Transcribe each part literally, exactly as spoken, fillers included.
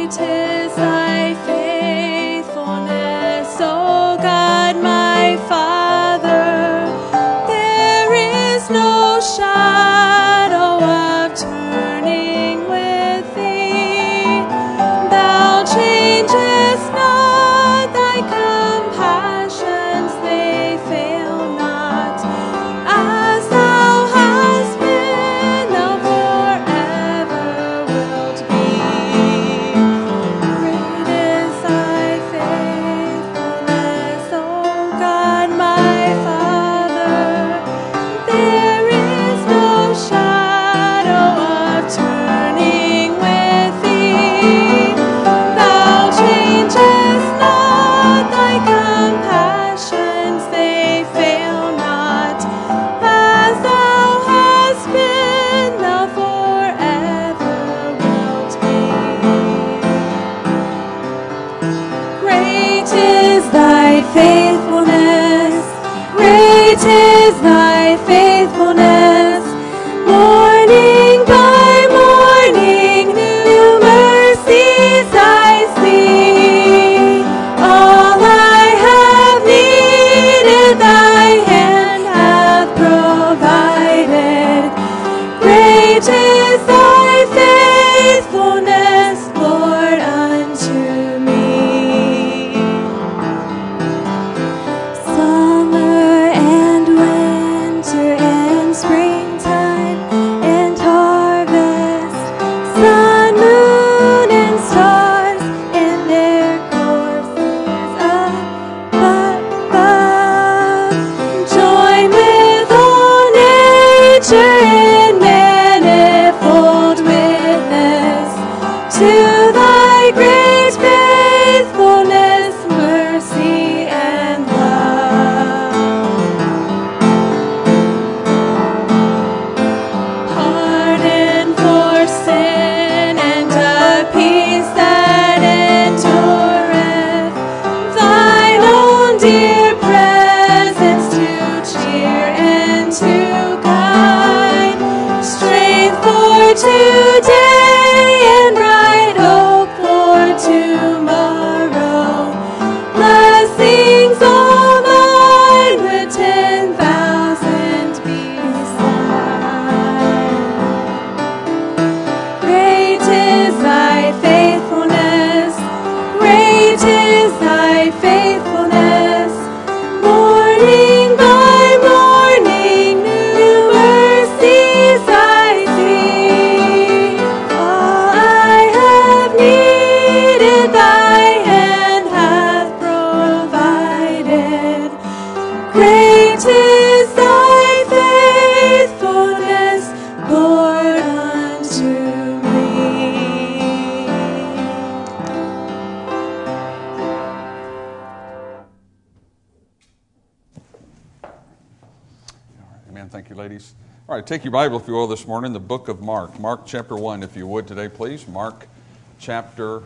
Take your Bible, if you will, this morning, the book of Mark. Mark chapter one, if you would today, please. Mark chapter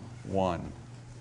one.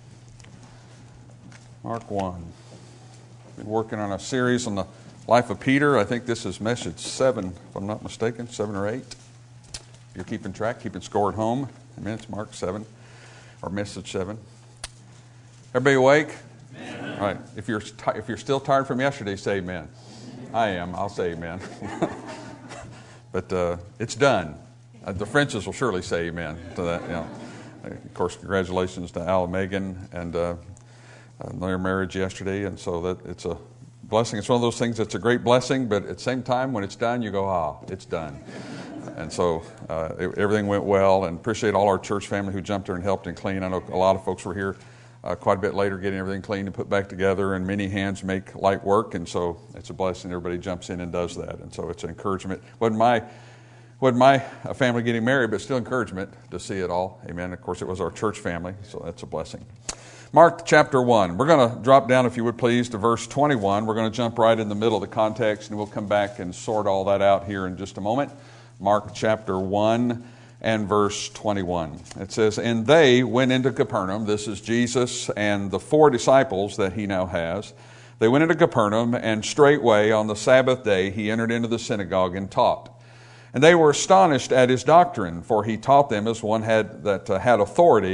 Mark one. Been working on a series on the life of Peter. I think this is message seven, if I'm not mistaken, seven or eight. If you're keeping track, keeping score at home. I mean, it's Mark seven, or message seven. Everybody awake? Amen. All right. If you're, t- if you're still tired from yesterday, say amen. I am. I'll say amen. But uh, it's done. Uh, the Frenches will surely say amen to that. You know. Of course, congratulations to Al and Megan and uh, uh, their marriage yesterday. And so that it's a blessing. It's one of those things that's a great blessing, but at the same time, when it's done, you go, ah, it's done. And so uh, it, everything went well, and appreciate all our church family who jumped there and helped and cleaned. I know a lot of folks were here uh, quite a bit later getting everything cleaned and put back together, and many hands make light work, and so it's a blessing. Everybody jumps in and does that, and so it's an encouragement. Wasn't my, wasn't my family getting married, but still encouragement to see it all. Amen. Of course, it was our church family, so that's a blessing. Mark chapter one. We're going to drop down, if you would please, to verse twenty-one. We're going to jump right in the middle of the context, and we'll come back and sort all that out here in just a moment. Mark chapter one and verse twenty-one. It says, "And they went into Capernaum." This is Jesus and the four disciples that he now has. They went into Capernaum, and straightway on the Sabbath day he entered into the synagogue and taught. And they were astonished at his doctrine, for he taught them as one had that uh, had authority,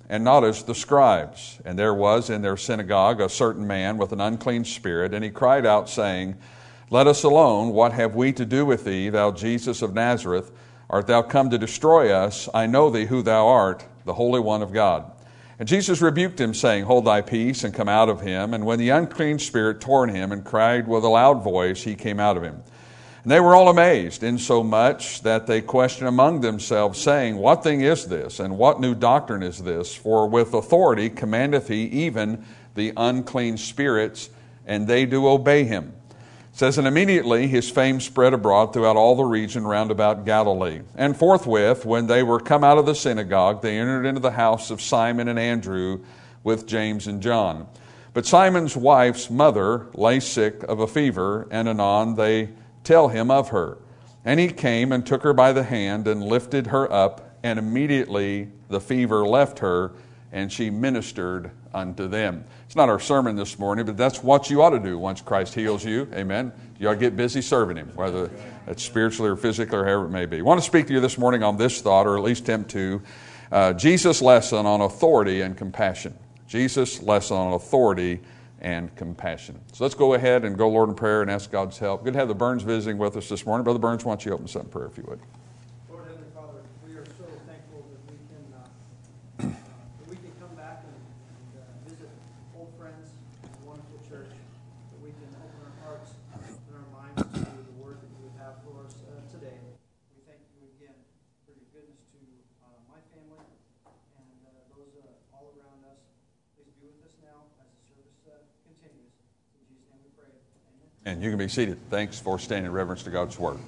and not as the scribes. And there was in their synagogue a certain man with an unclean spirit, and he cried out, saying, Let us alone, what have we to do with thee, thou Jesus of Nazareth? Art thou come to destroy us? I know thee who thou art, the Holy One of God. And Jesus rebuked him, saying, Hold thy peace, and come out of him. And when the unclean spirit tore him, and cried with a loud voice, he came out of him. And they were all amazed, insomuch that they questioned among themselves, saying, What thing is this, and what new doctrine is this? For with authority commandeth he even the unclean spirits, and they do obey him. It says, And immediately his fame spread abroad throughout all the region round about Galilee. And forthwith, when they were come out of the synagogue, they entered into the house of Simon and Andrew with James and John. But Simon's wife's mother lay sick of a fever, and anon they tell him of her. And he came and took her by the hand and lifted her up, and immediately the fever left her, and she ministered unto them. It's not our sermon this morning, but that's what you ought to do once Christ heals you. Amen. You ought to get busy serving him, whether it's spiritually or physically or however it may be. I want to speak to you this morning on this thought, or at least attempt to, uh, Jesus' lesson on authority and compassion. Jesus' lesson on authority and compassion. So let's go ahead and go, Lord, in prayer and ask God's help. Good to have the Burns visiting with us this morning. Brother Burns, why don't you open us up in prayer, if you would. Lord Heavenly Father, we are so thankful that we can uh, that we can come back and, and uh, visit old friends, a wonderful church, that we can open our hearts and our minds to the word that you would have for us uh, today. We thank you again for your goodness to uh, my family and uh, those uh, all around us. Please be with us now as the service uh, continues. In Jesus' name we pray. Amen. And you can be seated. Thanks for standing in reverence to God's Word.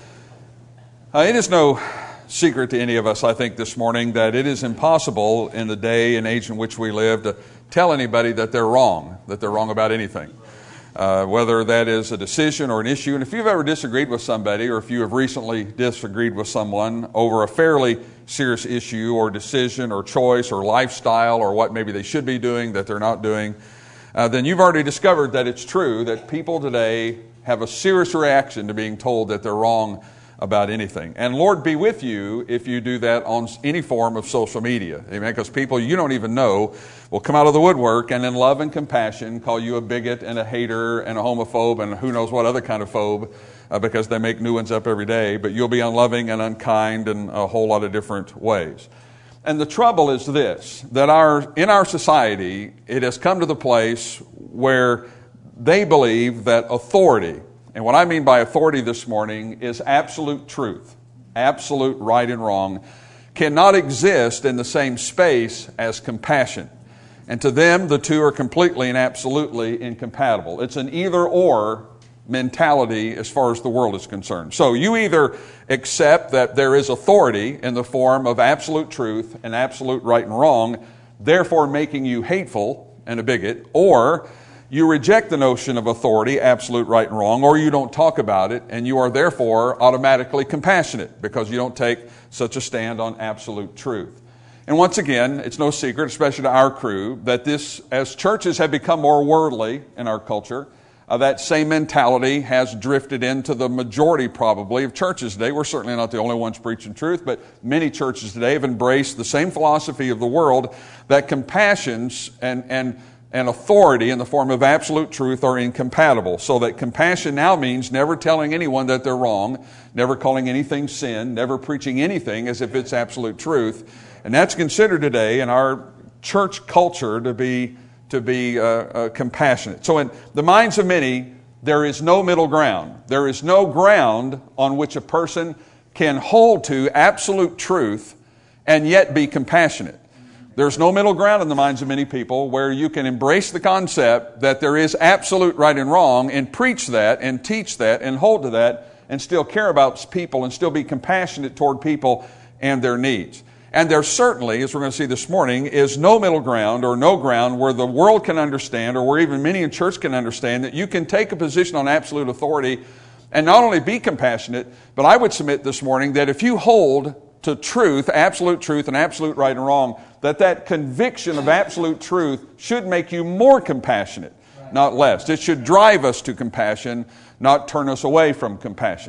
Uh, it is no secret to any of us, I think, this morning that it is impossible in the day and age in which we live to tell anybody that they're wrong, that they're wrong about anything. Uh, whether that is a decision or an issue. And if you've ever disagreed with somebody, or if you have recently disagreed with someone over a fairly serious issue or decision or choice or lifestyle or what maybe they should be doing that they're not doing, uh, then you've already discovered that it's true that people today have a serious reaction to being told that they're wrong about anything. And Lord be with you if you do that on any form of social media. Amen. Because people you don't even know will come out of the woodwork and in love and compassion call you a bigot and a hater and a homophobe and who knows what other kind of phobe uh, because they make new ones up every day. But you'll be unloving and unkind in a whole lot of different ways. And the trouble is this, that our in our society, it has come to the place where they believe that authority, and what I mean by authority this morning is absolute truth, absolute right and wrong, cannot exist in the same space as compassion. And to them, the two are completely and absolutely incompatible. It's an either-or mentality as far as the world is concerned. So you either accept that there is authority in the form of absolute truth and absolute right and wrong, therefore making you hateful and a bigot, or you reject the notion of authority, absolute right and wrong, or you don't talk about it, and you are therefore automatically compassionate because you don't take such a stand on absolute truth. And once again, it's no secret, especially to our crew, that this, as churches have become more worldly in our culture, uh, that same mentality has drifted into the majority probably of churches today. We're certainly not the only ones preaching truth, but many churches today have embraced the same philosophy of the world, that compassions and and and authority in the form of absolute truth are incompatible. So that compassion now means never telling anyone that they're wrong, never calling anything sin, never preaching anything as if it's absolute truth. And that's considered today in our church culture to be to be uh, uh, compassionate. So in the minds of many, there is no middle ground. There is no ground on which a person can hold to absolute truth and yet be compassionate. There's no middle ground in the minds of many people where you can embrace the concept that there is absolute right and wrong and preach that and teach that and hold to that and still care about people and still be compassionate toward people and their needs. And there certainly, as we're going to see this morning, is no middle ground or no ground where the world can understand or where even many in church can understand that you can take a position on absolute authority and not only be compassionate, but I would submit this morning that if you hold to truth, absolute truth and absolute right and wrong, that that conviction of absolute truth should make you more compassionate, not less. It should drive us to compassion, not turn us away from compassion.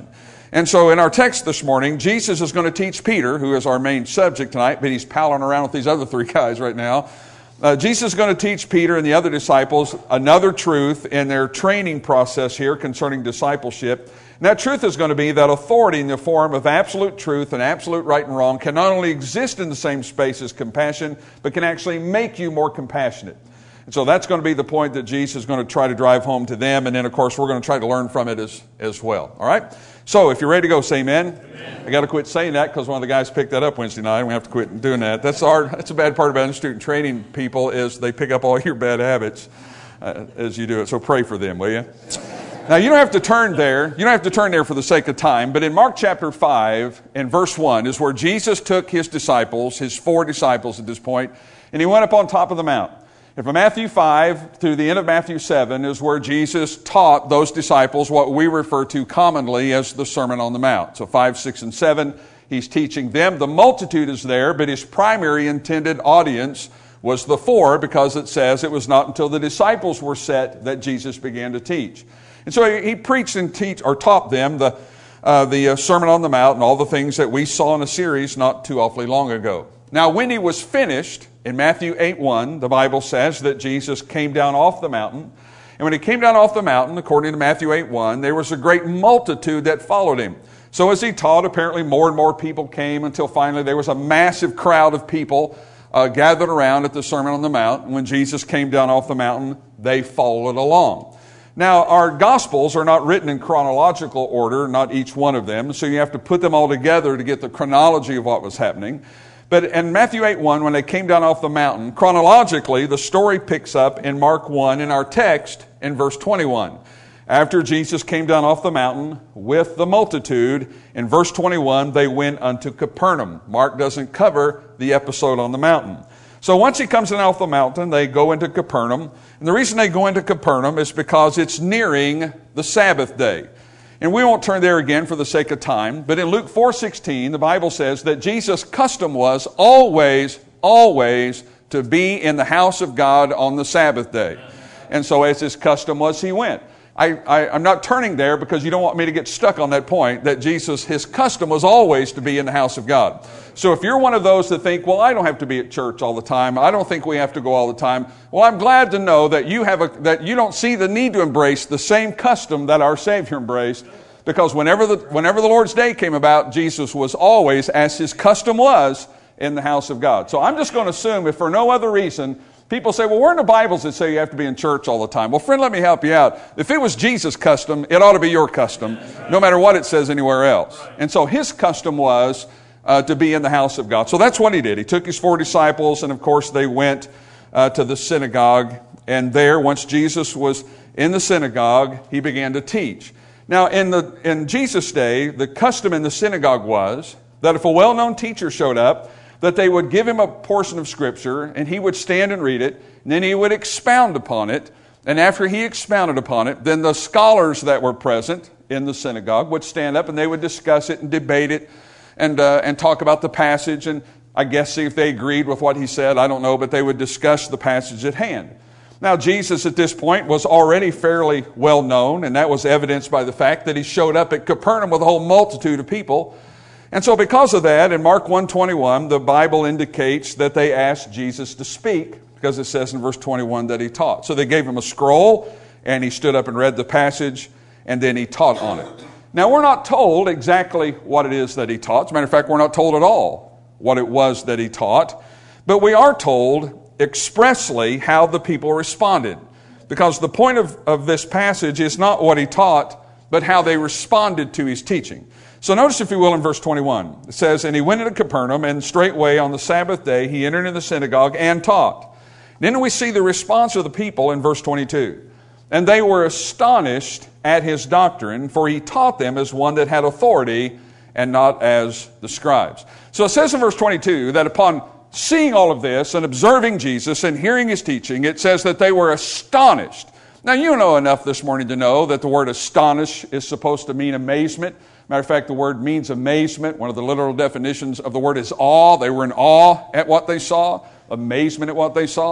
And so in our text this morning, Jesus is going to teach Peter, who is our main subject tonight, but he's palling around with these other three guys right now. Uh, Jesus is going to teach Peter and the other disciples another truth in their training process here concerning discipleship. And that truth is going to be that authority in the form of absolute truth and absolute right and wrong can not only exist in the same space as compassion, but can actually make you more compassionate. And so that's going to be the point that Jesus is going to try to drive home to them. And then, of course, we're going to try to learn from it as, as well. All right? So if you're ready to go, say amen. Amen. I got to quit saying that because one of the guys picked that up Wednesday night. And we have to quit doing that. That's our, that's a bad part about student training people is they pick up all your bad habits uh, as you do it. So pray for them, will you? Now, you don't have to turn there. You don't have to turn there for the sake of time. But in Mark chapter five and verse one is where Jesus took his disciples, his four disciples at this point, and he went up on top of the mount. And from Matthew five through the end of Matthew seven is where Jesus taught those disciples what we refer to commonly as the Sermon on the Mount. So five, six, and seven, he's teaching them. The multitude is there, but his primary intended audience was the four, because it says it was not until the disciples were set that Jesus began to teach. And so he, he preached and teach, or taught them the, uh, the uh, Sermon on the Mount and all the things that we saw in a series not too awfully long ago. Now, when he was finished, in Matthew eight one, the Bible says that Jesus came down off the mountain. And when he came down off the mountain, according to Matthew eight one, there was a great multitude that followed him. So as he taught, apparently more and more people came until finally there was a massive crowd of people uh, gathered around at the Sermon on the Mount. And when Jesus came down off the mountain, they followed along. Now, our Gospels are not written in chronological order, not each one of them. So you have to put them all together to get the chronology of what was happening. But in Matthew eight one, when they came down off the mountain, chronologically, the story picks up in Mark one in our text in verse twenty-one. After Jesus came down off the mountain with the multitude, in verse twenty-one, they went unto Capernaum. Mark doesn't cover the episode on the mountain. So once he comes down off the mountain, they go into Capernaum. And the reason they go into Capernaum is because it's nearing the Sabbath day. And we won't turn there again for the sake of time. But in Luke four sixteen, the Bible says that Jesus' custom was always, always to be in the house of God on the Sabbath day. And so as his custom was, he went. I, I, I'm not turning there because you don't want me to get stuck on that point that Jesus, his custom was always to be in the house of God. So if you're one of those that think, well, I don't have to be at church all the time. I don't think we have to go all the time. Well, I'm glad to know that you have a, that you don't see the need to embrace the same custom that our Savior embraced. Because whenever the, whenever the Lord's Day came about, Jesus was always, as his custom was, in the house of God. So I'm just going to assume, if for no other reason, people say, well, where in the Bibles that say you have to be in church all the time? Well, friend, let me help you out. If it was Jesus' custom, it ought to be your custom, no matter what it says anywhere else. And so his custom was uh, to be in the house of God. So that's what he did. He took his four disciples, and of course they went uh, to the synagogue. And there, once Jesus was in the synagogue, he began to teach. Now, in the in Jesus' day, the custom in the synagogue was that if a well-known teacher showed up, that they would give him a portion of Scripture, and he would stand and read it, and then he would expound upon it. And after he expounded upon it, then the scholars that were present in the synagogue would stand up, and they would discuss it and debate it and uh, and talk about the passage, and I guess see if they agreed with what he said. I don't know, but they would discuss the passage at hand. Now, Jesus at this point was already fairly well known, and that was evidenced by the fact that he showed up at Capernaum with a whole multitude of people. And so because of that, in Mark one twenty-one, the Bible indicates that they asked Jesus to speak, because it says in verse twenty-one that he taught. So they gave him a scroll, and he stood up and read the passage, and then he taught on it. Now, we're not told exactly what it is that he taught. As a matter of fact, we're not told at all what it was that he taught. But we are told expressly how the people responded. Because the point of, of this passage is not what he taught, but how they responded to his teaching. So notice, if you will, in verse twenty-one, it says, and he went into Capernaum, and straightway on the Sabbath day he entered into the synagogue and taught. Then we see the response of the people in verse twenty-two. And they were astonished at his doctrine, for he taught them as one that had authority, and not as the scribes. So it says in verse twenty-two that upon seeing all of this and observing Jesus and hearing his teaching, it says that they were astonished. Now, you know enough this morning to know that the word astonish is supposed to mean amazement. Matter of fact, the word means amazement. One of the literal definitions of the word is awe. They were in awe at what they saw, amazement at what they saw.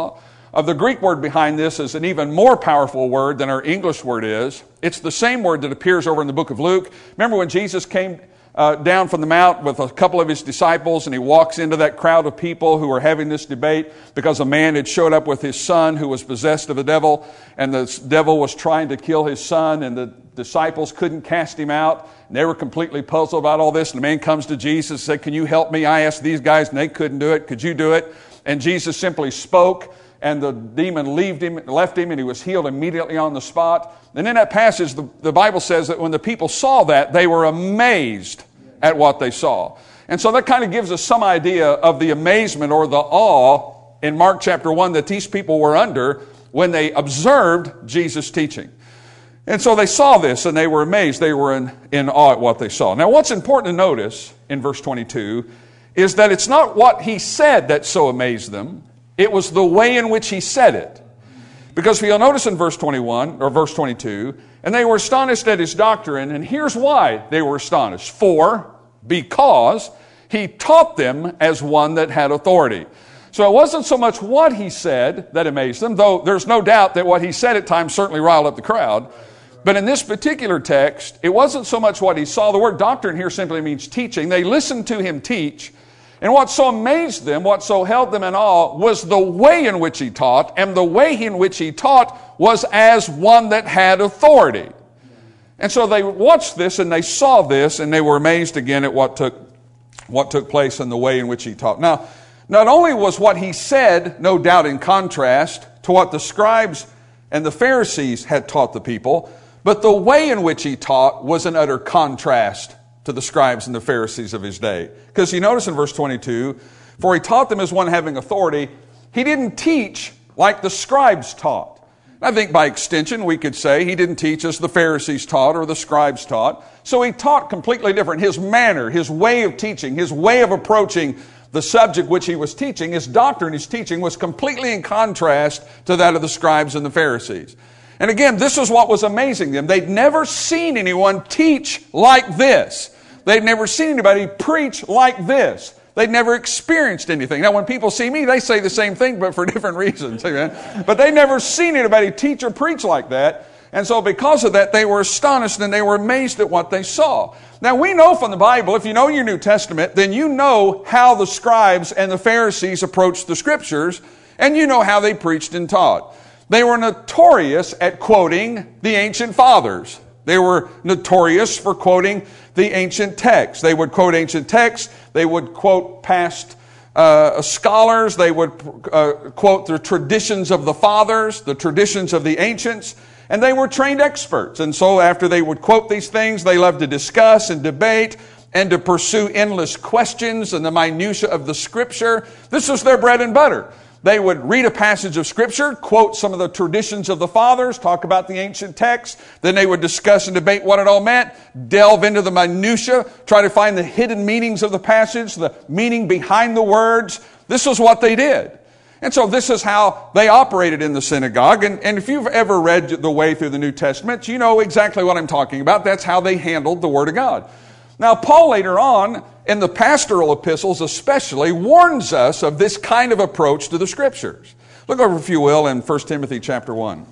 of the Greek word behind this is an even more powerful word than our English word is. It's the same word that appears over in the book of Luke. Remember when Jesus came uh, down from the mount with a couple of his disciples, and he walks into that crowd of people who were having this debate because a man had showed up with his son who was possessed of a devil, and the devil was trying to kill his son, and the disciples couldn't cast him out. And they were completely puzzled about all this. And the man comes to Jesus and said, "Can you help me? I asked these guys and they couldn't do it. Could you do it?" And Jesus simply spoke, and the demon left him, left him, and he was healed immediately on the spot. And in that passage, the, the Bible says that when the people saw that, they were amazed at what they saw. And so that kind of gives us some idea of the amazement or the awe in Mark chapter one that these people were under when they observed Jesus' teaching. And so they saw this and they were amazed. They were in, in awe at what they saw. Now what's important to notice in verse twenty-two is that it's not what he said that so amazed them. It was the way in which he said it. Because you'll notice in verse twenty-one, or verse twenty-two, and they were astonished at his doctrine, and here's why they were astonished. For, because he taught them as one that had authority. So it wasn't so much what he said that amazed them, though there's no doubt that what he said at times certainly riled up the crowd. But in this particular text, it wasn't so much what he saw. The word doctrine here simply means teaching. They listened to him teach. And what so amazed them, what so held them in awe, was the way in which he taught. And the way in which he taught was as one that had authority. And so they watched this and they saw this and they were amazed again at what took, what took place in the way in which he taught. Now, not only was what he said, no doubt in contrast to what the scribes and the Pharisees had taught the people, but the way in which he taught was an utter contrast to the scribes and the Pharisees of his day. Because you notice in verse twenty-two, for he taught them as one having authority. He didn't teach like the scribes taught. I think by extension we could say he didn't teach as the Pharisees taught or the scribes taught. So he taught completely different. His manner, his way of teaching, his way of approaching the subject which he was teaching, his doctrine, his teaching was completely in contrast to that of the scribes and the Pharisees. And again, this is what was amazing them. They'd never seen anyone teach like this. They'd never seen anybody preach like this. They'd never experienced anything. Now, when people see me, they say the same thing, but for different reasons. Amen? But they'd never seen anybody teach or preach like that. And so because of that, they were astonished and they were amazed at what they saw. Now, we know from the Bible, if you know your New Testament, then you know how the scribes and the Pharisees approached the Scriptures, and you know how they preached and taught. They were notorious at quoting the ancient fathers. They were notorious for quoting the ancient texts. They would quote ancient texts. They would quote past uh, scholars. They would uh, quote the traditions of the fathers, the traditions of the ancients. And they were trained experts. And so after they would quote these things, they loved to discuss and debate and to pursue endless questions and the minutiae of the Scripture. This was their bread and butter. They would read a passage of Scripture, quote some of the traditions of the fathers, talk about the ancient text. Then they would discuss and debate what it all meant, delve into the minutiae, try to find the hidden meanings of the passage, the meaning behind the words. This was what they did. And so this is how they operated in the synagogue. And, and if you've ever read the way through the New Testament, you know exactly what I'm talking about. That's how they handled the Word of God. Now, Paul later on, in the pastoral epistles especially, warns us of this kind of approach to the Scriptures. Look over, if you will, in First Timothy chapter one.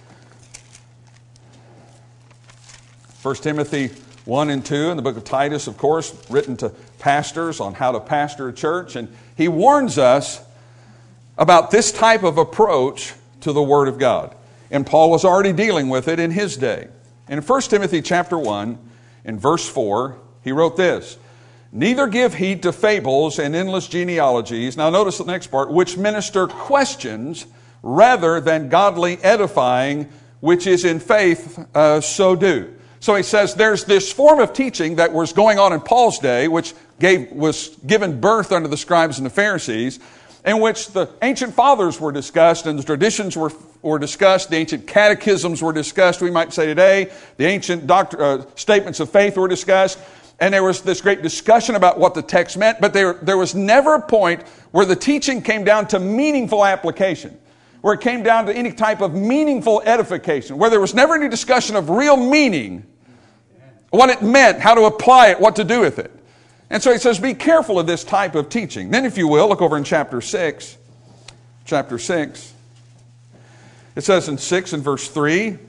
First Timothy one and two, in the book of Titus, of course, written to pastors on how to pastor a church. And he warns us about this type of approach to the Word of God. And Paul was already dealing with it in his day. In First Timothy chapter one, in verse four, he wrote this, neither give heed to fables and endless genealogies. Now notice the next part, which minister questions rather than godly edifying, which is in faith, uh, so do. So he says there's this form of teaching that was going on in Paul's day, which gave, was given birth unto the scribes and the Pharisees, in which the ancient fathers were discussed and the traditions were, were discussed, the ancient catechisms were discussed, we might say today, the ancient doctor, uh, statements of faith were discussed, and there was this great discussion about what the text meant, but there, there was never a point where the teaching came down to meaningful application, where it came down to any type of meaningful edification, where there was never any discussion of real meaning, what it meant, how to apply it, what to do with it. And so he says, be careful of this type of teaching. Then, if you will, look over in chapter six. Chapter six. It says in six and verse three,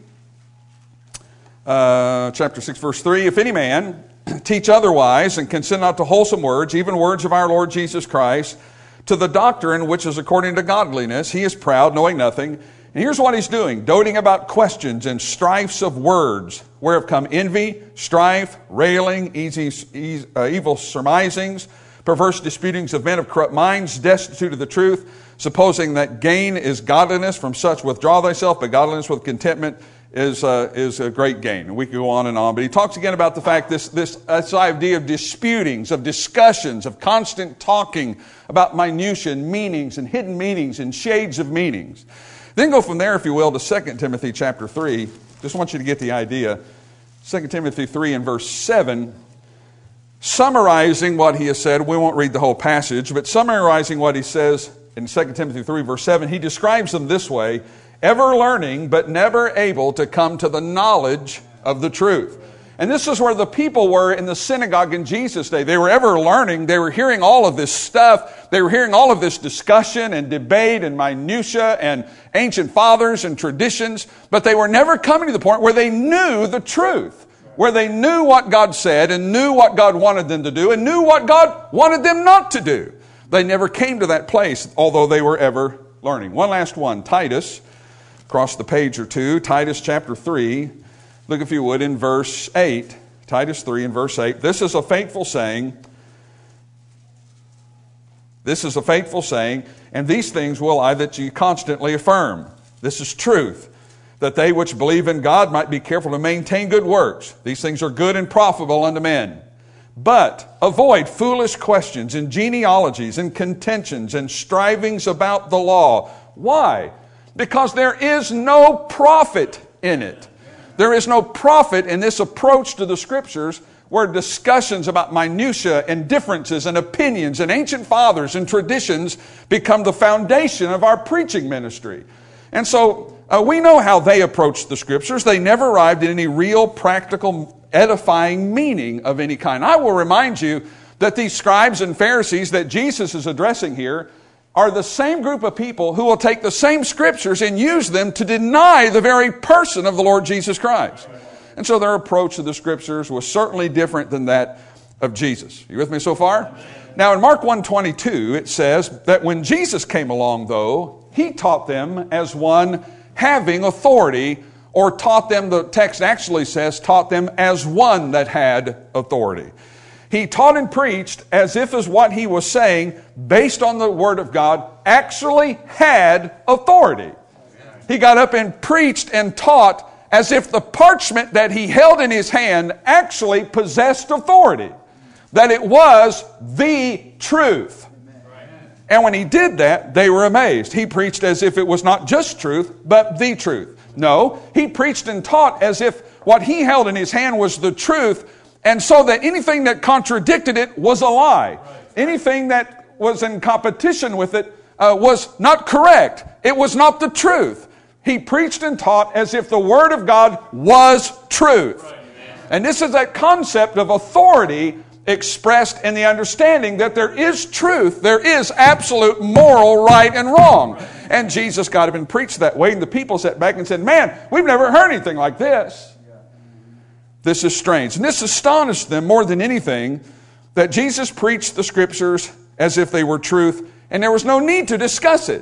uh, chapter six, verse three, if any man teach otherwise and consent not to wholesome words, even words of our Lord Jesus Christ, to the doctrine which is according to godliness, he is proud, knowing nothing. And here's what he's doing, doting about questions and strifes of words, whereof come envy, strife, railing, easy, easy, uh, evil surmisings, perverse disputings of men of corrupt minds, destitute of the truth, supposing that gain is godliness. From such withdraw thyself, but godliness with contentment is uh, is a great gain. And we could go on and on. But he talks again about the fact, this, this, this idea of disputings, of discussions, of constant talking about minutiae and meanings and hidden meanings and shades of meanings. Then go from there, if you will, to Second Timothy chapter three. Just want you to get the idea. Second Timothy three and verse seven, summarizing what he has said. We won't read the whole passage, but summarizing what he says in Second Timothy three, verse seven, he describes them this way: ever learning, but never able to come to the knowledge of the truth. And this is where the people were in the synagogue in Jesus' day. They were ever learning. They were hearing all of this stuff. They were hearing all of this discussion and debate and minutia and ancient fathers and traditions. But they were never coming to the point where they knew the truth, where they knew what God said and knew what God wanted them to do and knew what God wanted them not to do. They never came to that place, although they were ever learning. One last one, Titus. Across the page or two, Titus chapter three. Look, if you would, in verse eight. Titus three and verse eight. This is a faithful saying. This is a faithful saying, and these things will I that ye constantly affirm. This is truth, that they which believe in God might be careful to maintain good works. These things are good and profitable unto men. But avoid foolish questions and genealogies and contentions and strivings about the law. Why? Because there is no profit in it. There is no profit in this approach to the Scriptures, where discussions about minutia and differences and opinions and ancient fathers and traditions become the foundation of our preaching ministry. And so uh, we know how they approached the Scriptures. They never arrived at any real, practical, edifying meaning of any kind. I will remind you that these scribes and Pharisees that Jesus is addressing here are the same group of people who will take the same Scriptures and use them to deny the very person of the Lord Jesus Christ. And so their approach to the Scriptures was certainly different than that of Jesus. You with me so far? Now in Mark one twenty-two, it says that when Jesus came along, though, he taught them as one having authority, or taught them, the text actually says, taught them as one that had authority. He taught and preached as if as what he was saying, based on the Word of God, actually had authority. He got up and preached and taught as if the parchment that he held in his hand actually possessed authority. That it was the truth. And when he did that, they were amazed. He preached as if it was not just truth, but the truth. No, he preached and taught as if what he held in his hand was the truth, and so that anything that contradicted it was a lie. Anything that was in competition with it uh, was not correct. It was not the truth. He preached and taught as if the Word of God was truth. And this is that concept of authority expressed in the understanding that there is truth, there is absolute moral right and wrong. And Jesus got up and preached that way, and the people sat back and said, man, we've never heard anything like this. This is strange. And this astonished them more than anything, that Jesus preached the Scriptures as if they were truth, and there was no need to discuss it.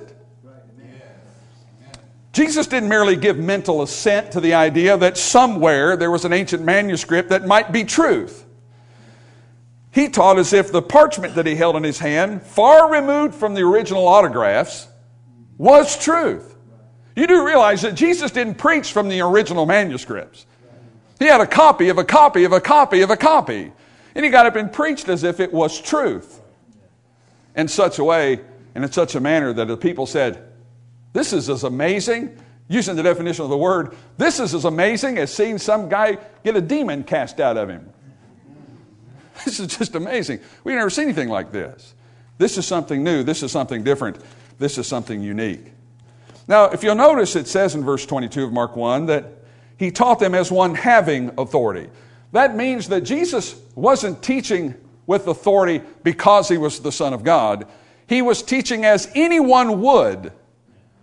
Jesus didn't merely give mental assent to the idea that somewhere there was an ancient manuscript that might be truth. He taught as if the parchment that he held in his hand, far removed from the original autographs, was truth. You do realize that Jesus didn't preach from the original manuscripts. He had a copy of a copy of a copy of a copy. And he got up and preached as if it was truth. In such a way, and in such a manner that the people said, this is as amazing, using the definition of the word, this is as amazing as seeing some guy get a demon cast out of him. This is just amazing. We've never seen anything like this. This is something new. This is something different. This is something unique. Now, if you'll notice, it says in verse twenty-two of Mark one that he taught them as one having authority. That means that Jesus wasn't teaching with authority because he was the Son of God. He was teaching as anyone would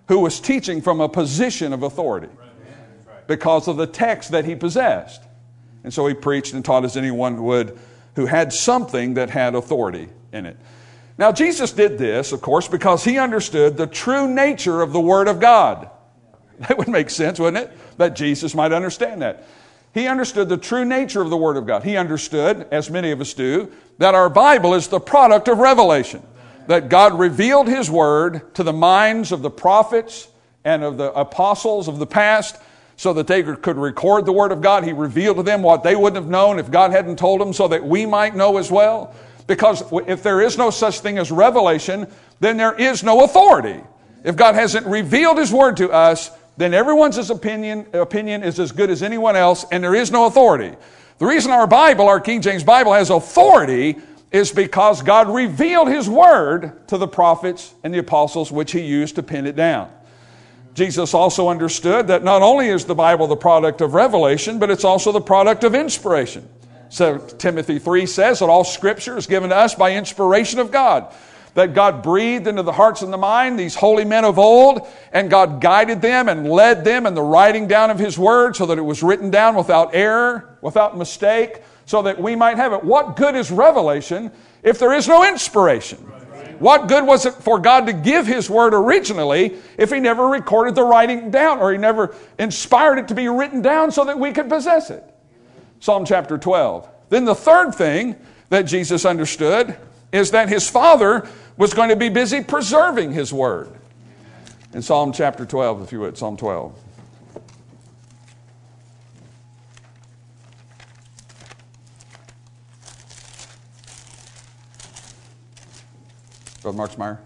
who was teaching from a position of authority because of the text that he possessed. And so he preached and taught as anyone would who had something that had authority in it. Now, Jesus did this, of course, because he understood the true nature of the Word of God. That would make sense, wouldn't it? That Jesus might understand that. He understood the true nature of the Word of God. He understood, as many of us do, that our Bible is the product of revelation. That God revealed His Word to the minds of the prophets and of the apostles of the past so that they could record the Word of God. He revealed to them what they wouldn't have known if God hadn't told them so that we might know as well. Because if there is no such thing as revelation, then there is no authority. If God hasn't revealed His Word to us, then everyone's opinion, opinion is as good as anyone else, and there is no authority. The reason our Bible, our King James Bible, has authority is because God revealed His Word to the prophets and the apostles, which He used to pin it down. Jesus also understood that not only is the Bible the product of revelation, but it's also the product of inspiration. So Timothy three says that all Scripture is given to us by inspiration of God. That God breathed into the hearts and the mind these holy men of old, and God guided them and led them in the writing down of His Word so that it was written down without error, without mistake, so that we might have it. What good is revelation if there is no inspiration? What good was it for God to give His Word originally if He never recorded the writing down, or He never inspired it to be written down so that we could possess it? Psalm chapter twelve. Then the third thing that Jesus understood is that His Father was going to be busy preserving His Word. In Psalm chapter twelve, if you would, Psalm twelve. Brother Marksmeyer.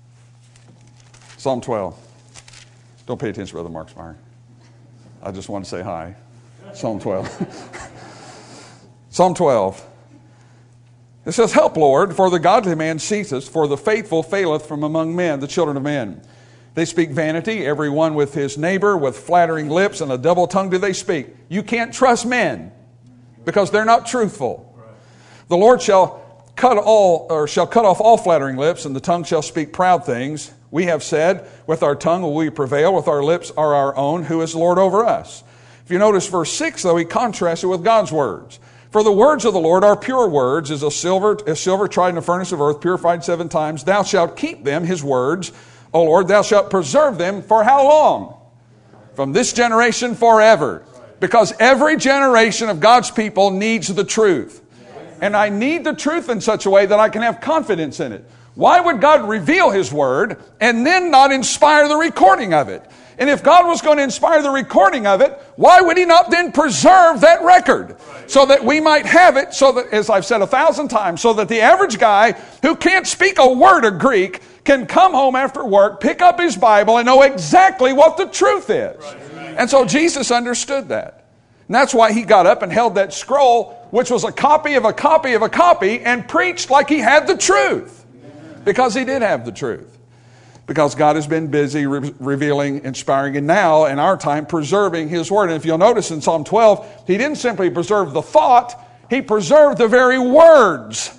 Psalm twelve. Don't pay attention, Brother Marksmeyer. I just want to say hi. Psalm twelve. Psalm twelve. It says, "Help, Lord, for the godly man ceaseth, for the faithful faileth from among men, the children of men. They speak vanity, every one with his neighbor, with flattering lips, and a double tongue do they speak." You can't trust men because they're not truthful. The Lord shall cut all, or shall cut off all flattering lips, and the tongue shall speak proud things. We have said, with our tongue will we prevail, with our lips are our own, who is Lord over us. If you notice verse six, though, he contrasts it with God's words. "For the words of the Lord are pure words, as a silver, as silver tried in a furnace of earth, purified seven times. Thou shalt keep them, His words, O Lord, thou shalt preserve them for how long? From this generation forever." Because every generation of God's people needs the truth. And I need the truth in such a way that I can have confidence in it. Why would God reveal His Word and then not inspire the recording of it? And if God was going to inspire the recording of it, why would He not then preserve that record? So that we might have it, so that, as I've said a thousand times, so that the average guy who can't speak a word of Greek can come home after work, pick up his Bible, and know exactly what the truth is. And so Jesus understood that. And that's why He got up and held that scroll, which was a copy of a copy of a copy, and preached like He had the truth. Because He did have the truth. Because God has been busy re- revealing, inspiring, and now, in our time, preserving His Word. And if you'll notice in Psalm twelve, He didn't simply preserve the thought, He preserved the very words.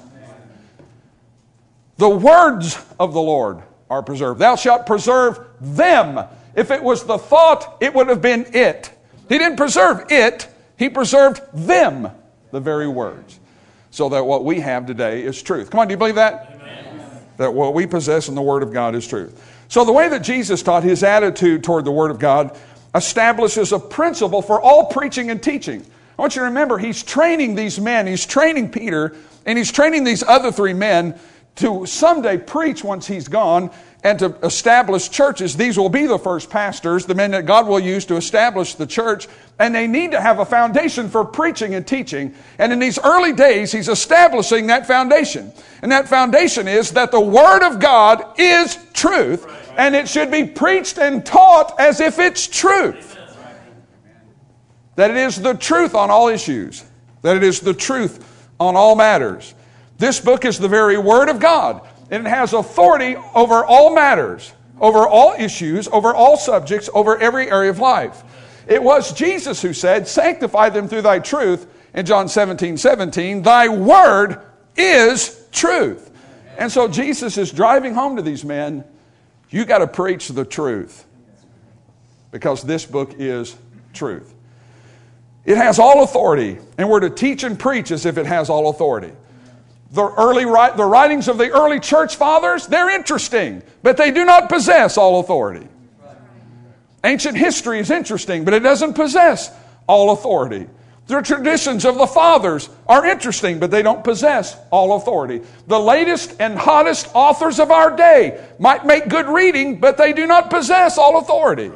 The words of the Lord are preserved. Thou shalt preserve them. If it was the thought, it would have been it. He didn't preserve it, He preserved them, the very words. So that what we have today is truth. Come on, do you believe that? Amen. That what we possess in the Word of God is truth. So the way that Jesus taught, His attitude toward the Word of God establishes a principle for all preaching and teaching. I want you to remember, He's training these men, He's training Peter, and He's training these other three men to someday preach once He's gone, and to establish churches. These will be the first pastors, the men that God will use to establish the church. And they need to have a foundation for preaching and teaching. And in these early days, He's establishing that foundation. And that foundation is that the Word of God is truth. And it should be preached and taught as if it's truth. That it is the truth on all issues. That it is the truth on all matters. This book is the very Word of God. And it has authority over all matters, over all issues, over all subjects, over every area of life. It was Jesus who said, "Sanctify them through thy truth," in John seventeen seventeen. Thy word is truth. And so Jesus is driving home to these men You got to preach the truth, because this book is truth. It has all authority, and we're to teach and preach as if it has all authority. The early the writings of the early church fathers, they're interesting, but they do not possess all authority. Ancient history is interesting, but it doesn't possess all authority. The traditions of the fathers are interesting, but they don't possess all authority. The latest and hottest authors of our day might make good reading, but they do not possess all authority.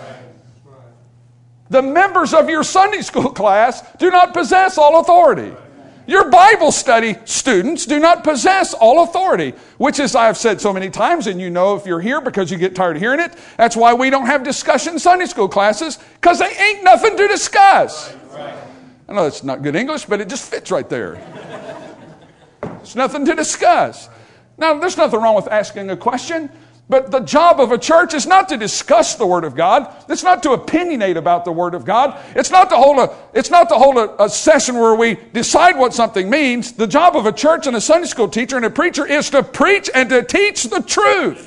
The members of your Sunday school class do not possess all authority. Your Bible study students do not possess all authority, which, as I've said so many times, and you know if you're here because you get tired of hearing it, that's why we don't have discussion Sunday school classes, because they ain't nothing to discuss. I know that's not good English, but it just fits right there. It's nothing to discuss. Now, there's nothing wrong with asking a question, but the job of a church is not to discuss the Word of God. It's not to opinionate about the Word of God. It's not to hold a, it's not to hold a, a session where we decide what something means. The job of a church and a Sunday school teacher and a preacher is to preach and to teach the truth.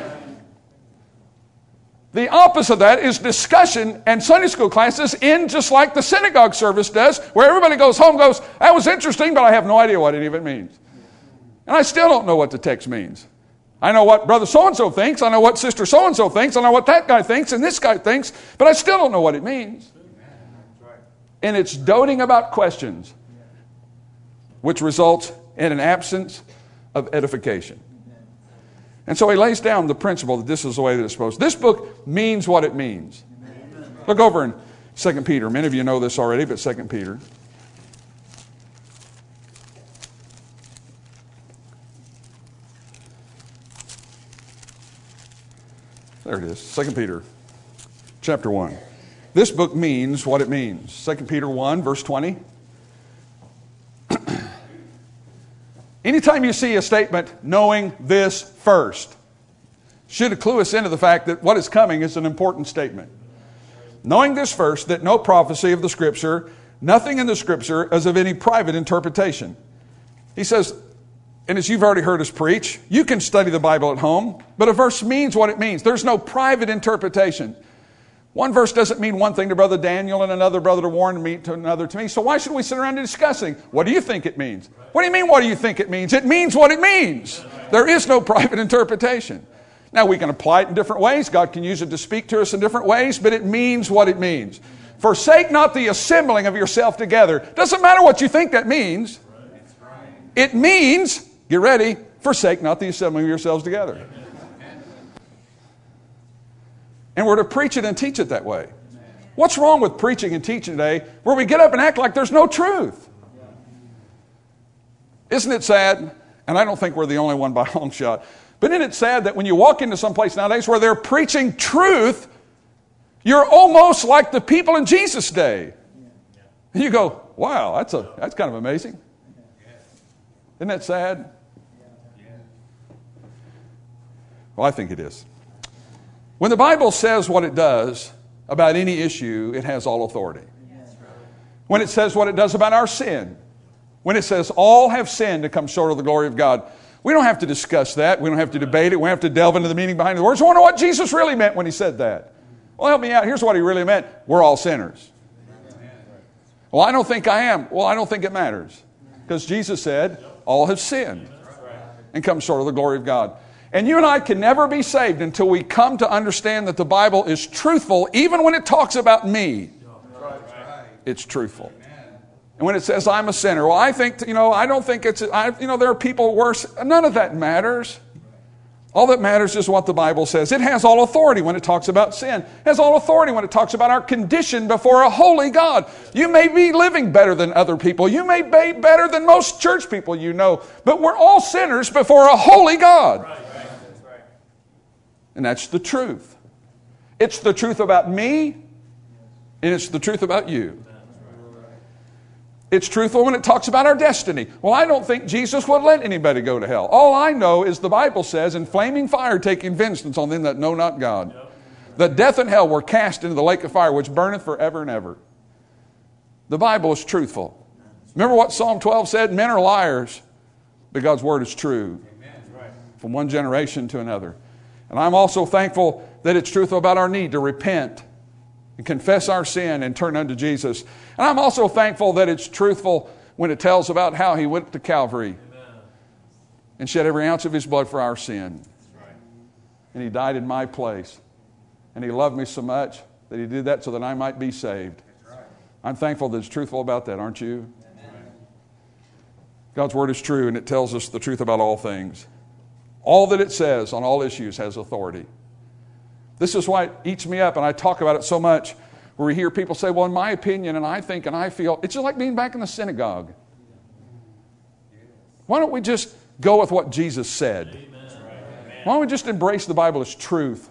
The opposite of that is discussion, and Sunday school classes end just like the synagogue service does, where everybody goes home and goes, that was interesting, but I have no idea what it even means. And I still don't know what the text means. I know what brother so-and-so thinks, I know what sister so-and-so thinks, I know what that guy thinks and this guy thinks, but I still don't know what it means. And it's doting about questions, which results in an absence of edification. And so he lays down the principle that this is the way that it's supposed to. This book means what it means. Look over in Second Peter. Many of you know this already, but Second Peter. There it is. Second Peter, chapter one. This book means what it means. Second Peter one, verse twenty. Anytime you see a statement, knowing this first, should clue us into the fact that what is coming is an important statement. Knowing this first, that no prophecy of the Scripture, nothing in the Scripture is of any private interpretation. He says, and as you've already heard us preach, you can study the Bible at home, but a verse means what it means. There's no private interpretation. One verse doesn't mean one thing to Brother Daniel and another Brother Warren and me to another to me. So why should we sit around discussing? What do you think it means? What do you mean, what do you think it means? It means what it means. There is no private interpretation. Now, we can apply it in different ways. God can use it to speak to us in different ways, but it means what it means. Forsake not the assembling of yourself together. Doesn't matter what you think that means. It means, get ready, forsake not the assembling of yourselves together. And we're to preach it and teach it that way. What's wrong with preaching and teaching today where we get up and act like there's no truth? Isn't it sad? And I don't think we're the only one by a long shot. But isn't it sad that when you walk into some place nowadays where they're preaching truth, you're almost like the people in Jesus' day. And you go, wow, that's a that's kind of amazing. Isn't that sad? Well, I think it is. When the Bible says what it does about any issue, it has all authority. When it says what it does about our sin, when it says all have sinned to come short of the glory of God, we don't have to discuss that. We don't have to debate it. We don't have to delve into the meaning behind the words. We wonder what Jesus really meant when he said that. Well, help me out. Here's what he really meant. We're all sinners. Well, I don't think I am. Well, I don't think it matters. Because Jesus said, all have sinned and come short of the glory of God. And you and I can never be saved until we come to understand that the Bible is truthful, even when it talks about me. It's truthful. And when it says I'm a sinner, well, I think, you know, I don't think it's, I, you know, there are people worse. None of that matters. All that matters is what the Bible says. It has all authority when it talks about sin. It has all authority when it talks about our condition before a holy God. You may be living better than other people. You may be better than most church people you know. But we're all sinners before a holy God. Right. And that's the truth. It's the truth about me, and it's the truth about you. It's truthful when it talks about our destiny. Well, I don't think Jesus would let anybody go to hell. All I know is the Bible says, in flaming fire taking vengeance on them that know not God. That death and hell were cast into the lake of fire, which burneth forever and ever. The Bible is truthful. Remember what Psalm twelve said? Men are liars, but God's word is true. From one generation to another. And I'm also thankful that it's truthful about our need to repent and confess our sin and turn unto Jesus. And I'm also thankful that it's truthful when it tells about how he went to Calvary and shed every ounce of his blood for our sin. And he died in my place. And he loved me so much that he did that so that I might be saved. I'm thankful that it's truthful about that, aren't you? God's word is true, and it tells us the truth about all things. All that it says on all issues has authority. This is why it eats me up, and I talk about it so much, where we hear people say, well, in my opinion, and I think, and I feel. It's just like being back in the synagogue. Why don't we just go with what Jesus said? Why don't we just embrace the Bible as truth?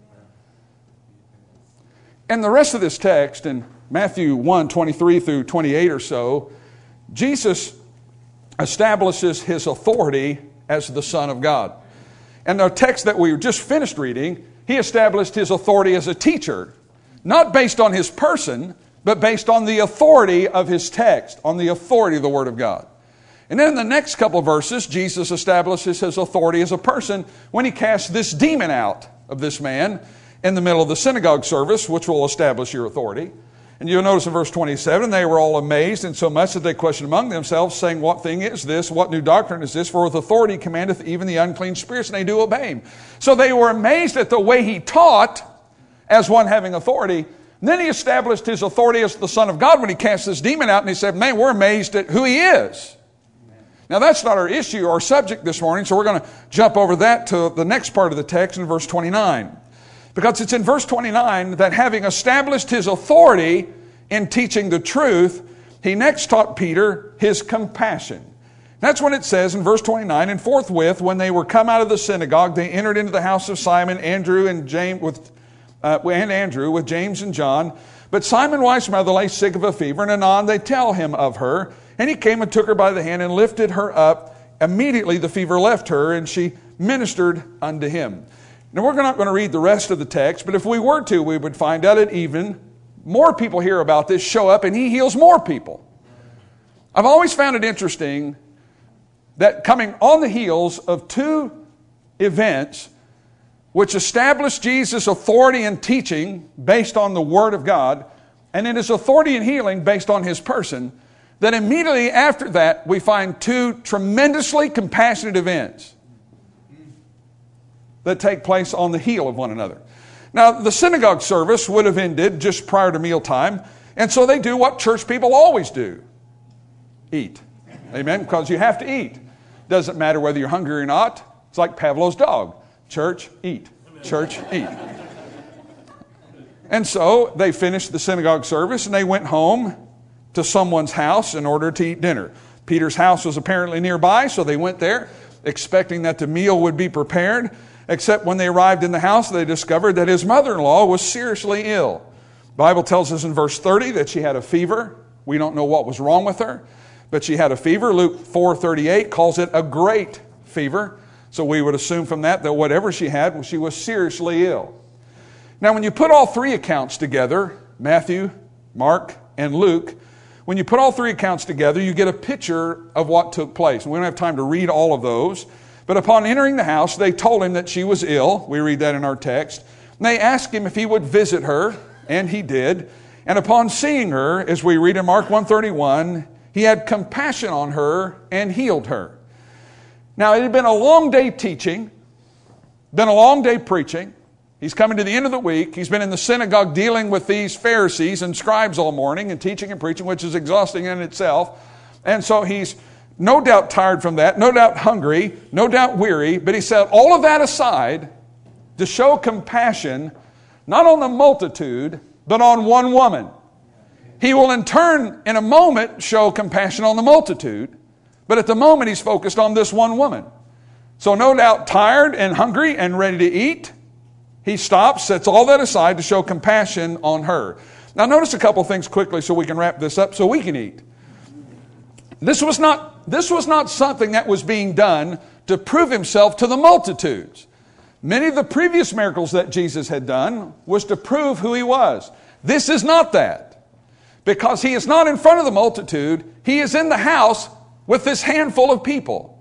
And the rest of this text, in Matthew one, twenty-three through twenty-eight or so, Jesus establishes his authority as the Son of God. And the text that we just finished reading, he established his authority as a teacher, not based on his person, but based on the authority of his text, on the authority of the Word of God. And then in the next couple of verses, Jesus establishes his authority as a person when he casts this demon out of this man in the middle of the synagogue service, which will establish your authority. And you'll notice in verse twenty-seven, they were all amazed insomuch that they questioned among themselves, saying, what thing is this? What new doctrine is this? For with authority commandeth even the unclean spirits, and they do obey him. So they were amazed at the way he taught as one having authority. And then he established his authority as the Son of God when he cast this demon out, and he said, man, we're amazed at who he is. Now that's not our issue or subject this morning, so we're going to jump over that to the next part of the text in verse twenty-nine. Because it's in verse twenty-nine that having established his authority in teaching the truth, he next taught Peter his compassion. That's when it says in verse twenty-nine, and forthwith, when they were come out of the synagogue, they entered into the house of Simon, Andrew, and James with uh, and Andrew with James and John. But Simon Wife's mother lay sick of a fever, and anon they tell him of her. And he came and took her by the hand and lifted her up. Immediately the fever left her, and she ministered unto him. Now, we're not going to read the rest of the text, but if we were to, we would find out that even more people hear about this, show up, and he heals more people. I've always found it interesting that coming on the heels of two events which established Jesus' authority in teaching based on the Word of God, and then his authority in healing based on his person, that immediately after that we find two tremendously compassionate events that take place on the heel of one another. Now, the synagogue service would have ended just prior to mealtime, and so they do what church people always do. Eat. Amen? Because you have to eat. Doesn't matter whether you're hungry or not. It's like Pavlov's dog. Church, eat. Church, eat. And so they finished the synagogue service, and they went home to someone's house in order to eat dinner. Peter's house was apparently nearby, so they went there, expecting that the meal would be prepared. Except when they arrived in the house, they discovered that his mother-in-law was seriously ill. The Bible tells us in verse thirty that she had a fever. We don't know what was wrong with her, but she had a fever. Luke four thirty-eight calls it a great fever. So we would assume from that that whatever she had, she was seriously ill. Now, when you put all three accounts together, Matthew, Mark, and Luke, when you put all three accounts together, you get a picture of what took place. And we don't have time to read all of those. But upon entering the house, they told him that she was ill. We read that in our text. And they asked him if he would visit her, and he did. And upon seeing her, as we read in Mark one thirty-one, he had compassion on her and healed her. Now, it had been a long day teaching, been a long day preaching. He's coming to the end of the week. He's been in the synagogue dealing with these Pharisees and scribes all morning and teaching and preaching, which is exhausting in itself. And so he's no doubt tired from that, no doubt hungry, no doubt weary, but he set all of that aside to show compassion, not on the multitude, but on one woman. He will in turn, in a moment, show compassion on the multitude, but at the moment he's focused on this one woman. So no doubt tired and hungry and ready to eat, he stops, sets all that aside to show compassion on her. Now notice a couple things quickly so we can wrap this up so we can eat. This was not, this was not something that was being done to prove himself to the multitudes. Many of the previous miracles that Jesus had done was to prove who he was. This is not that. Because he is not in front of the multitude. He is in the house with this handful of people.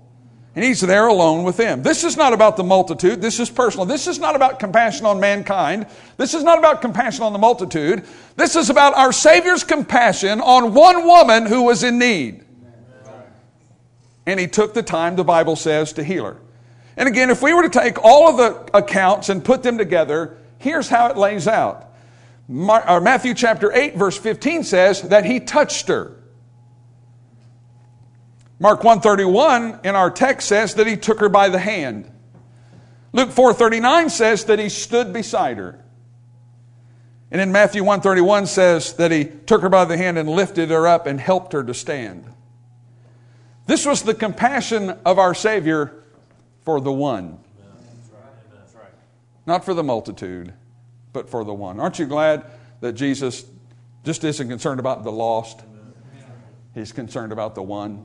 And he's there alone with them. This is not about the multitude. This is personal. This is not about compassion on mankind. This is not about compassion on the multitude. This is about our Savior's compassion on one woman who was in need. And he took the time, the Bible says, to heal her. And again, if we were to take all of the accounts and put them together, here's how it lays out. Matthew chapter eight, verse fifteen says that he touched her. Mark one thirty-one in our text says that he took her by the hand. Luke four thirty-nine says that he stood beside her. And in Matthew one thirty-one says that he took her by the hand and lifted her up and helped her to stand. This was the compassion of our Savior for the one. Not for the multitude, but for the one. Aren't you glad that Jesus just isn't concerned about the lost? He's concerned about the one.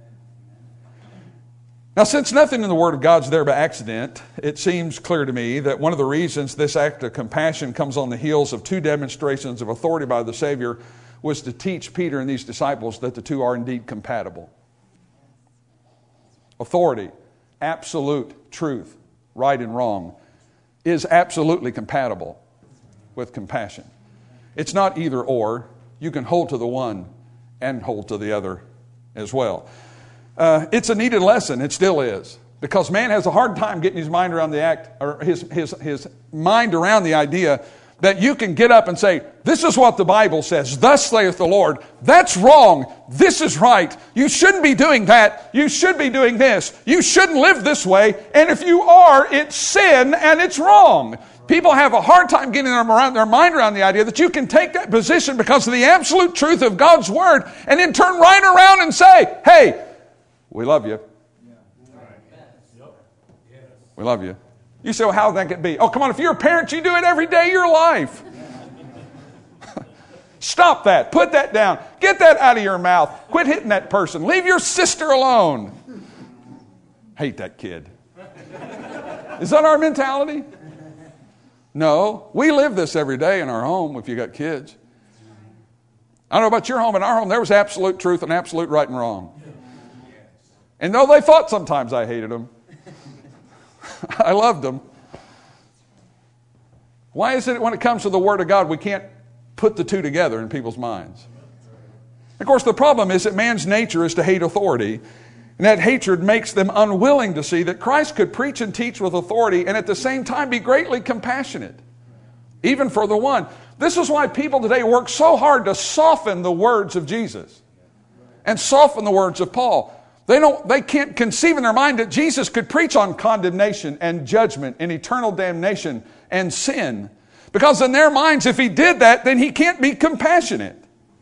Now, since nothing in the Word of God is there by accident, it seems clear to me that one of the reasons this act of compassion comes on the heels of two demonstrations of authority by the Savior was to teach Peter and these disciples that the two are indeed compatible. Authority, absolute truth, right and wrong, is absolutely compatible with compassion. It's not either or. You can hold to the one and hold to the other as well. Uh, it's a needed lesson. It still is. Because man has a hard time getting his mind around the act, or his, his, his mind around the idea that you can get up and say, this is what the Bible says, thus saith the Lord. That's wrong. This is right. You shouldn't be doing that. You should be doing this. You shouldn't live this way. And if you are, it's sin and it's wrong. People have a hard time getting their, around, their mind around the idea that you can take that position because of the absolute truth of God's Word and then turn right around and say, hey, we love you. We love you. You say, well, how would that get be? Oh, come on, if you're a parent, you do it every day of your life. Stop that. Put that down. Get that out of your mouth. Quit hitting that person. Leave your sister alone. Hate that kid. Is that our mentality? No. We live this every day in our home if you got kids. I don't know about your home. In our home, there was absolute truth and absolute right and wrong. And though they thought sometimes I hated them, I loved them. Why is it when it comes to the Word of God we can't put the two together in people's minds? Of course, the problem is that man's nature is to hate authority. And that hatred makes them unwilling to see that Christ could preach and teach with authority and at the same time be greatly compassionate, even for the one. This is why people today work so hard to soften the words of Jesus and soften the words of Paul. They don't, they can't conceive in their mind that Jesus could preach on condemnation and judgment and eternal damnation and sin. Because in their minds, if he did that, then he can't be compassionate.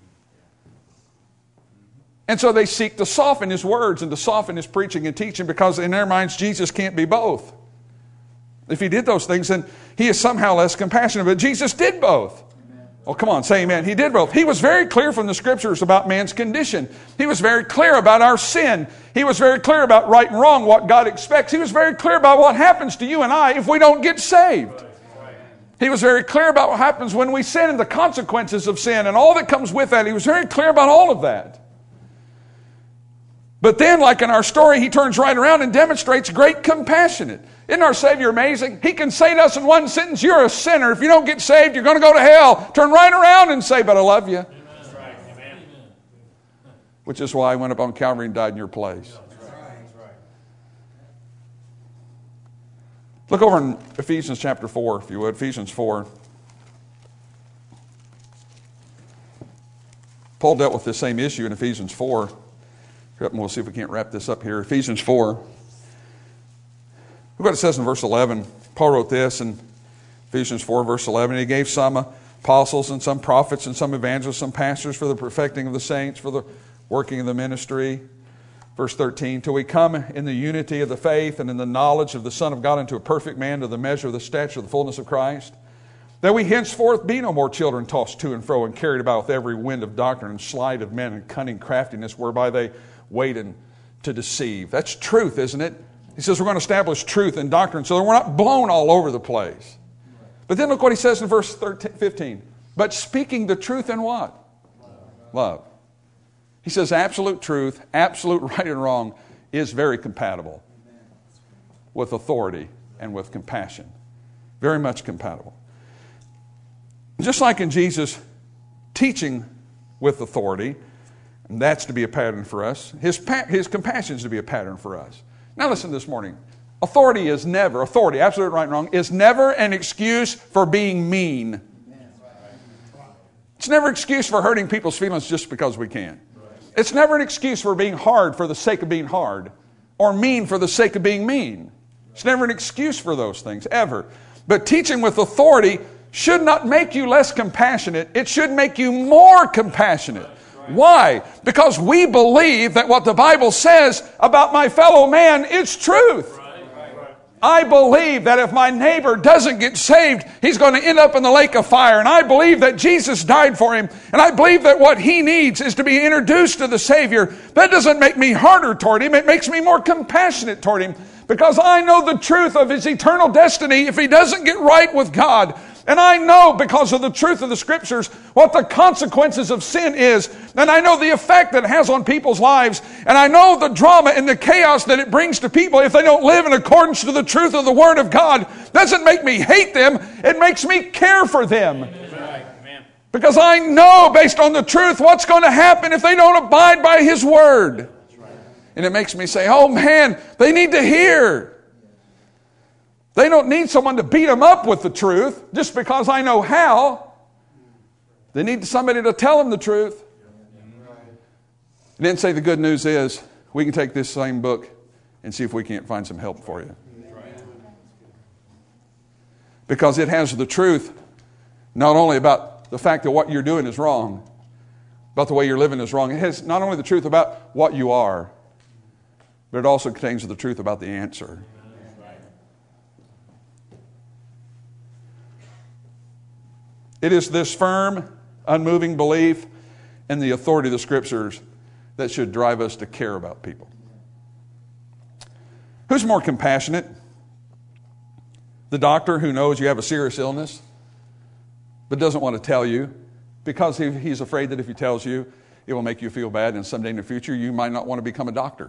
And so they seek to soften his words and to soften his preaching and teaching because in their minds, Jesus can't be both. If he did those things, then he is somehow less compassionate. But Jesus did both. Oh, come on, say amen. He did both. He was very clear from the Scriptures about man's condition. He was very clear about our sin. He was very clear about right and wrong, what God expects. He was very clear about what happens to you and I if we don't get saved. He was very clear about what happens when we sin and the consequences of sin and all that comes with that. He was very clear about all of that. But then, like in our story, he turns right around and demonstrates great compassionate. Isn't our Savior amazing? He can say to us in one sentence, you're a sinner. If you don't get saved, you're going to go to hell. Turn right around and say, but I love you. Amen. That's right. Amen. Which is why I went up on Calvary and died in your place. That's right. That's right. Look over in Ephesians chapter four, if you would. Ephesians four. Paul dealt with this same issue in Ephesians four. We'll see if we can't wrap this up here. Ephesians four. Look what it says in verse eleven. Paul wrote this in Ephesians four, verse eleven. He gave some apostles and some prophets and some evangelists, some pastors for the perfecting of the saints, for the working of the ministry. Verse thirteen. Till we come in the unity of the faith and in the knowledge of the Son of God into a perfect man, to the measure of the stature of the fullness of Christ. That we henceforth be no more children tossed to and fro and carried about with every wind of doctrine and sleight of men and cunning craftiness whereby they wait to deceive. That's truth, isn't it? He says we're going to establish truth and doctrine so that we're not blown all over the place. But then look what he says in verse fifteen. But speaking the truth in what? Love. Love. He says absolute truth, absolute right and wrong is very compatible. with authority and with compassion. Very much compatible. Just like in Jesus teaching with authority, and that's to be a pattern for us, his, pa- his compassion is to be a pattern for us. Now listen this morning. Authority is never, authority, absolute right and wrong, is never an excuse for being mean. It's never an excuse for hurting people's feelings just because we can. It's never an excuse for being hard for the sake of being hard, or mean for the sake of being mean. It's never an excuse for those things, ever. But teaching with authority should not make you less compassionate. It should make you more compassionate. Why? Because we believe that what the Bible says about my fellow man is truth. I believe that if my neighbor doesn't get saved, he's going to end up in the lake of fire. And I believe that Jesus died for him. And I believe that what he needs is to be introduced to the Savior. That doesn't make me harder toward him. It makes me more compassionate toward him. Because I know the truth of his eternal destiny if he doesn't get right with God. And I know, because of the truth of the Scriptures, what the consequences of sin is. And I know the effect that it has on people's lives. And I know the drama and the chaos that it brings to people if they don't live in accordance to the truth of the Word of God. Doesn't make me hate them. It makes me care for them. Amen. Because I know, based on the truth, what's going to happen if they don't abide by His Word. And it makes me say, oh man, they need to hear. They don't need someone to beat them up with the truth just because I know how. They need somebody to tell them the truth. And then say the good news is we can take this same book and see if we can't find some help for you. Because it has the truth not only about the fact that what you're doing is wrong, but the way you're living is wrong. It has not only the truth about what you are, but it also contains the truth about the answer. It is this firm, unmoving belief in the authority of the Scriptures that should drive us to care about people. Who's more compassionate? The doctor who knows you have a serious illness but doesn't want to tell you because he, he's afraid that if he tells you, it will make you feel bad and someday in the future you might not want to become a doctor.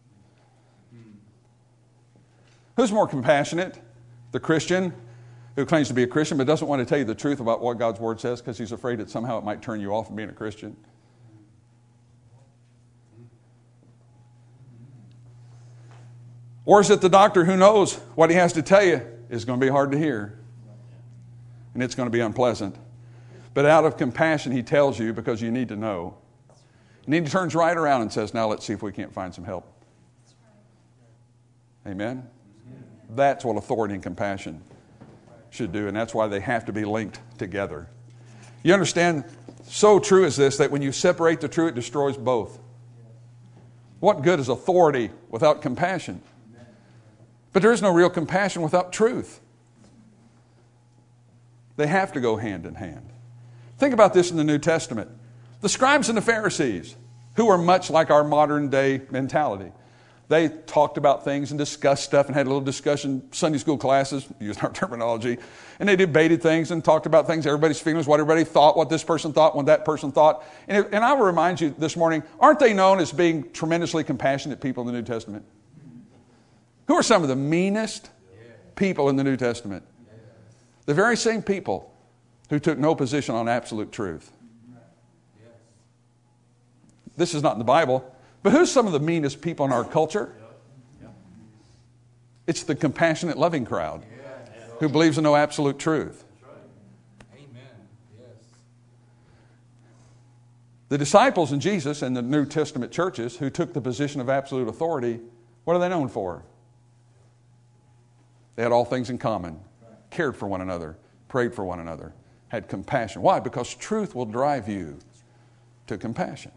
Who's more compassionate? The Christian who claims to be a Christian but doesn't want to tell you the truth about what God's Word says because he's afraid that somehow it might turn you off from being a Christian. Or is it the doctor who knows what he has to tell you is going to be hard to hear and it's going to be unpleasant, but out of compassion he tells you because you need to know. And he turns right around and says, now let's see if we can't find some help. Amen? That's what authority and compassion should do, and that's why they have to be linked together. You understand, so true is this that when you separate the two, it destroys both. What good is authority without compassion? But there is no real compassion without truth. They have to go hand in hand. Think about this in the New Testament. The scribes and the Pharisees, who are much like our modern day mentality. They talked about things and discussed stuff and had a little discussion, Sunday school classes, using our terminology. And they debated things and talked about things, everybody's feelings, what everybody thought, what this person thought, what that person thought. And, it, and I will remind you this morning, aren't they known as being tremendously compassionate people in the New Testament? Who are some of the meanest people in the New Testament? The very same people who took no position on absolute truth. This is not in the Bible. But who's some of the meanest people in our culture? It's the compassionate, loving crowd who believes in no absolute truth. The disciples and Jesus and the New Testament churches who took the position of absolute authority, what are they known for? They had all things in common, cared for one another, prayed for one another, had compassion. Why? Because truth will drive you to compassion.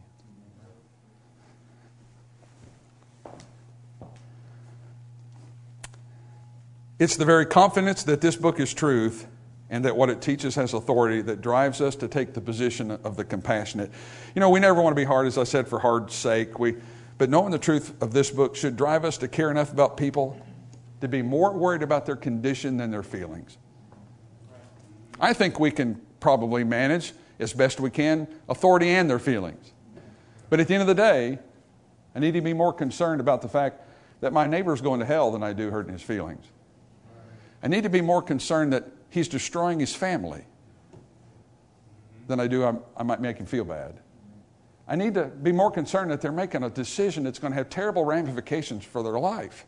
It's the very confidence that this book is truth and that what it teaches has authority that drives us to take the position of the compassionate. You know, we never want to be hard, as I said, for hard's sake. We, but knowing the truth of this book should drive us to care enough about people to be more worried about their condition than their feelings. I think we can probably manage, as best we can, authority and their feelings. But at the end of the day, I need to be more concerned about the fact that my neighbor's going to hell than I do hurting his feelings. I need to be more concerned that he's destroying his family than I do I, I might make him feel bad. I need to be more concerned that they're making a decision that's going to have terrible ramifications for their life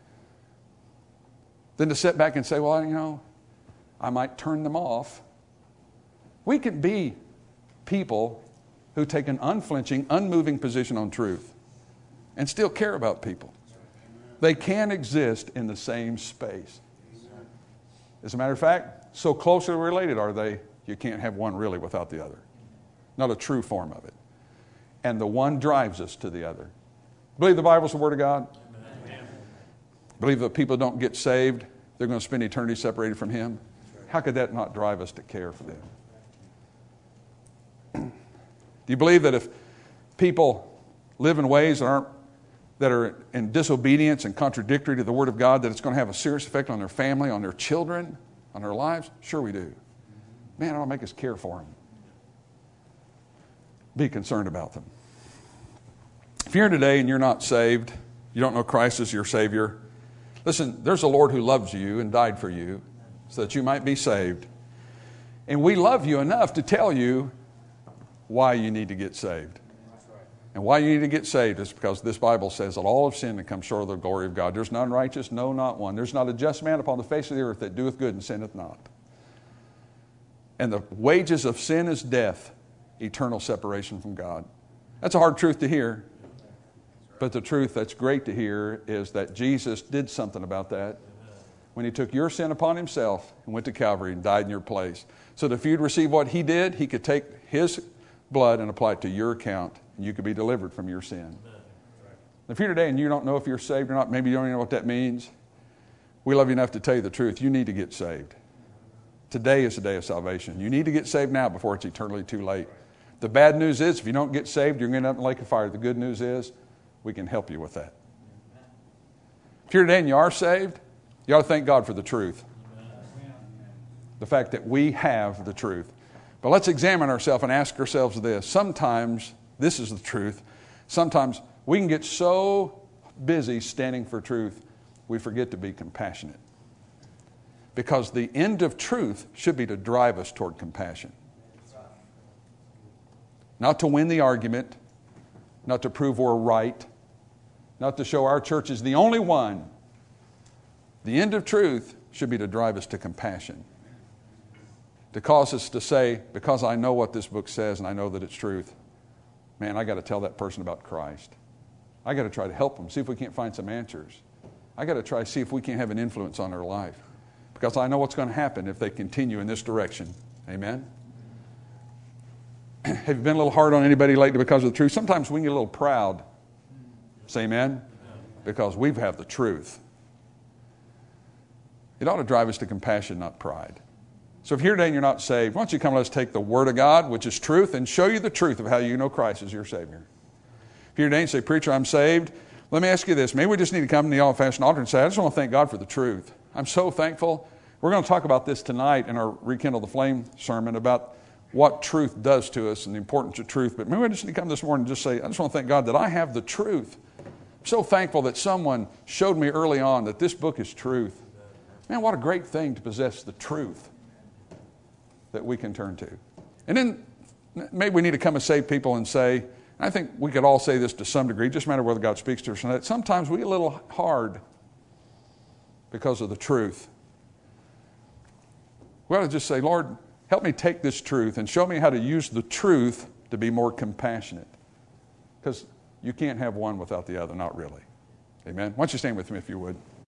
than to sit back and say, well, you know, I might turn them off. We can be people who take an unflinching, unmoving position on truth and still care about people. They can exist in the same space. As a matter of fact, so closely related are they, you can't have one really without the other. Not a true form of it. And the one drives us to the other. Believe the Bible's the Word of God? Amen. Believe that people don't get saved, they're going to spend eternity separated from Him? How could that not drive us to care for them? Do you believe that if people live in ways that aren't that are in disobedience and contradictory to the Word of God, that it's going to have a serious effect on their family, on their children, on their lives? Sure we do. Man, it'll make us care for them. Be concerned about them. If you're here today and you're not saved, you don't know Christ as your Savior, listen, there's a Lord who loves you and died for you so that you might be saved. And we love you enough to tell you why you need to get saved. And why you need to get saved is because this Bible says that all have sinned and come short of the glory of God. There's none righteous, no, not one. There's not a just man upon the face of the earth that doeth good and sinneth not. And the wages of sin is death, eternal separation from God. That's a hard truth to hear. But the truth that's great to hear is that Jesus did something about that when He took your sin upon Himself and went to Calvary and died in your place. So that if you'd receive what He did, He could take His blood and apply it to your account, and you could be delivered from your sin. If you're here today and you don't know if you're saved or not, maybe you don't even know what that means, we love you enough to tell you the truth. You need to get saved. Today is the day of salvation. You need to get saved now before it's eternally too late. The bad news is if you don't get saved, you're going to end up in the lake of fire. The good news is we can help you with that. If you're here today and you are saved, you ought to thank God for the truth. The fact that we have the truth. But let's examine ourselves and ask ourselves this. Sometimes, this is the truth, sometimes we can get so busy standing for truth, we forget to be compassionate. Because the end of truth should be to drive us toward compassion. Not to win the argument, not to prove we're right, not to show our church is the only one. The end of truth should be to drive us to compassion. To cause us to say, because I know what this book says and I know that it's truth, man, I got to tell that person about Christ. I got to try to help them, see if we can't find some answers. I got to try to see if we can have an influence on their life. Because I know what's going to happen if they continue in this direction. Amen? Have you been a little hard on anybody lately because of the truth? Sometimes we can get a little proud. Say amen? Because we have the truth. It ought to drive us to compassion, not pride. So if you're here today and you're not saved, why don't you come let us take the Word of God, which is truth, and show you the truth of how you know Christ is your Savior. If you're here today and say, preacher, I'm saved, let me ask you this. Maybe we just need to come to the old-fashioned altar and say, I just want to thank God for the truth. I'm so thankful. We're going to talk about this tonight in our Rekindle the Flame sermon about what truth does to us and the importance of truth. But maybe we just need to come this morning and just say, I just want to thank God that I have the truth. I'm so thankful that someone showed me early on that this book is truth. Man, what a great thing to possess the truth that we can turn to. And then maybe we need to come as saved people and say, and I think we could all say this to some degree, just matter whether God speaks to us or not, sometimes we get a little hard because of the truth. We ought to just say, Lord, help me take this truth and show me how to use the truth to be more compassionate. Because you can't have one without the other, not really. Amen? Why don't you stand with me if you would.